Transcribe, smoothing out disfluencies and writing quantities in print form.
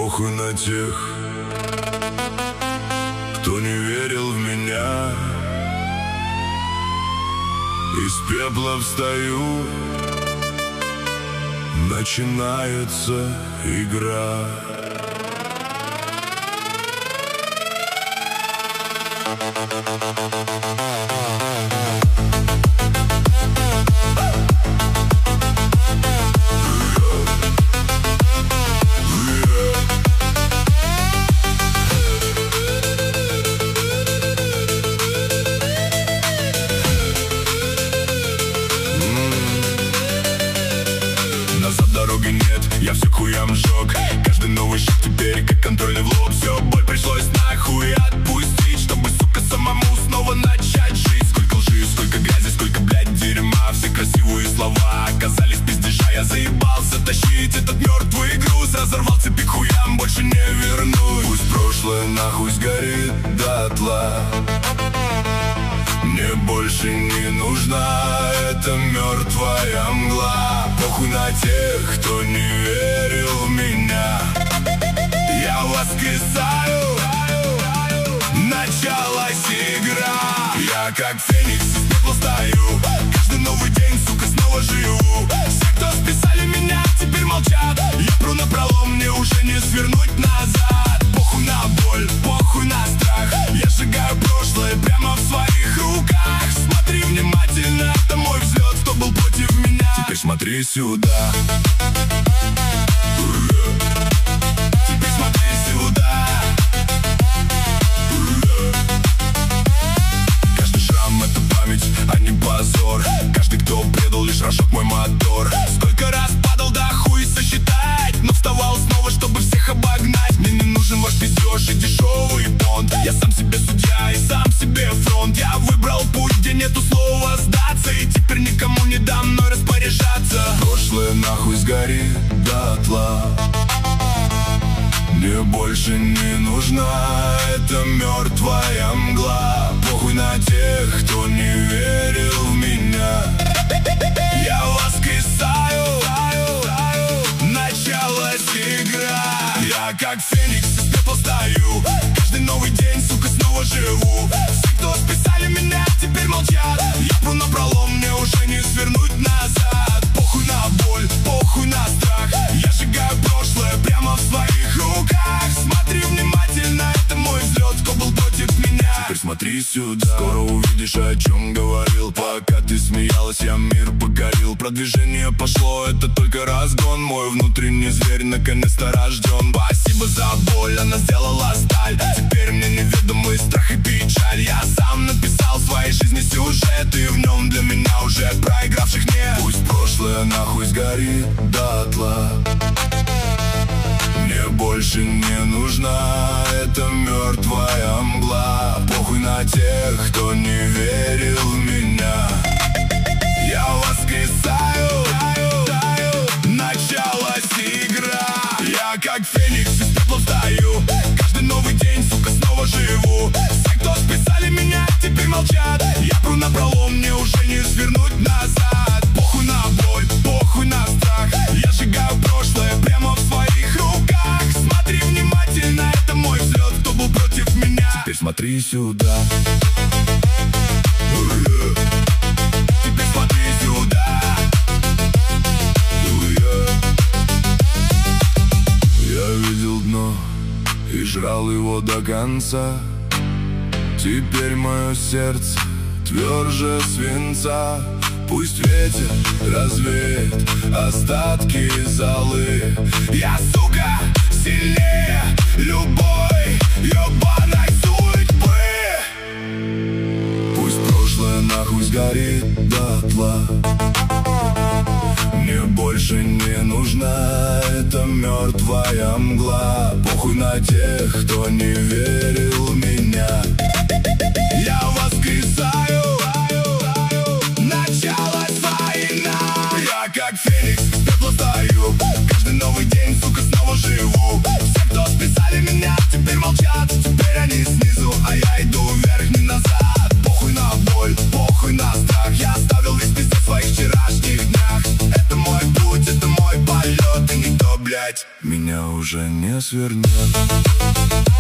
Похуй на тех, кто не верил в меня. Из пепла встаю, начинается игра. Назад дороги нет, я все хуям сжег. Каждый новый шаг теперь как контрольный в лоб. Все, боль пришлось нахуй отпустить, чтобы, сука, самому снова начать жить. Сколько лжи, сколько грязи, сколько, блядь, дерьма. Все красивые слова оказались пиздежа. Я заебался тащить этот мертвый груз. Разорвал цепи, к хуям больше не вернусь. Пусть прошлое нахуй сгорит дотла. Мне больше не нужна эта мертвая мгла. Похуй на тех, кто не верил в меня. Я воскресаю, началась игра. Я как феникс из пепла встаю. Каждый новый день, сука, снова живу. Все, кто списали меня, теперь молчат. Я пру напролом, мне уже не свернуть назад. Похуй на боль, похуй на страх. Я сжигаю прошлое прямо в своих руках. Смотри внимательно, это мой взлет. Кто был против меня, теперь смотри сюда. Теперь смотри сюда. Каждый шрам — это память, а не позор. Каждый, кто предал, лишь рожок мой мотор. Сколько раз падал, да хуй сосчитать, но вставал снова, чтобы всех обогнать. Мне не нужен ваш пиздеж и дешевый понт. Я сам себе судья и сам себе фронт. Я выбрал путь, где нету слова сдаться, и теперь никому не дам мной распоряжаться. Прошлое нахуй сгорит дотла. Мне больше не нужна эта мертвая мгла. Похуй на тех, кто не верил в меня. Я воскресаю, началась игра. Я как феникс из пепла встаю. Каждый новый день, сука, снова живу. Все, кто списали меня, теперь молчат. Я пру напролом, мне уже не свернуть назад. Похуй на боль, похуй на страх. Я сжигаю прошлое прямо в своих руках. Смотри внимательно, это мой взлет. Кто был против меня, теперь смотри сюда. Скоро увидишь, о чем говорил. Пока ты смеялась, я мир покорил. Продвижение пошло, это только разгон. Мой внутренний зверь наконец-то рожден. Спасибо за боль, она сделала сталь. Теперь мне неведомый страх и печаль. Я сам написал в своей жизни сюжет, и в нем для меня уже проигравших нет. Пусть прошлое нахуй сгорит дотла. Мне больше не нужна эта мертвая мгла. Похуй на тех, кто не верил в меня. Я воскресаю, началась игра. Я как феникс из пепла встаю. Каждый новый день, сука, снова живу. Все, кто списали меня, теперь молчат. Я пру напролом, мне уже не свернуть назад. Похуй на боль, похуй на страх. Я сжигаю прошлое прямо в своих руках. Смотри внимательно, это мой взлет. Кто был против меня, теперь смотри сюда. Теперь смотри сюда. Я видел дно и жрал его до конца. Теперь мое сердце тверже свинца. Пусть ветер развеет остатки золы. Я, сука, сильнее любой ебаной судьбы. Пусть прошлое нахуй сгорит дотла. Мне больше не нужна эта мертвая мгла. Похуй на тех, кто не верил в меня. Я воскресаю, началась война. Я как феникс из пепла встаю. Каждый новый день, сука, снова живу. Все, кто списали меня, теперь молчат. Теперь они снизу, а я иду вверх, не назад. Похуй на боль, похуй на страх. Я оставил весь пиздец в своих вчерашних днях. Это мой путь, это мой полет. И никто, блядь, опять меня уже не свернет.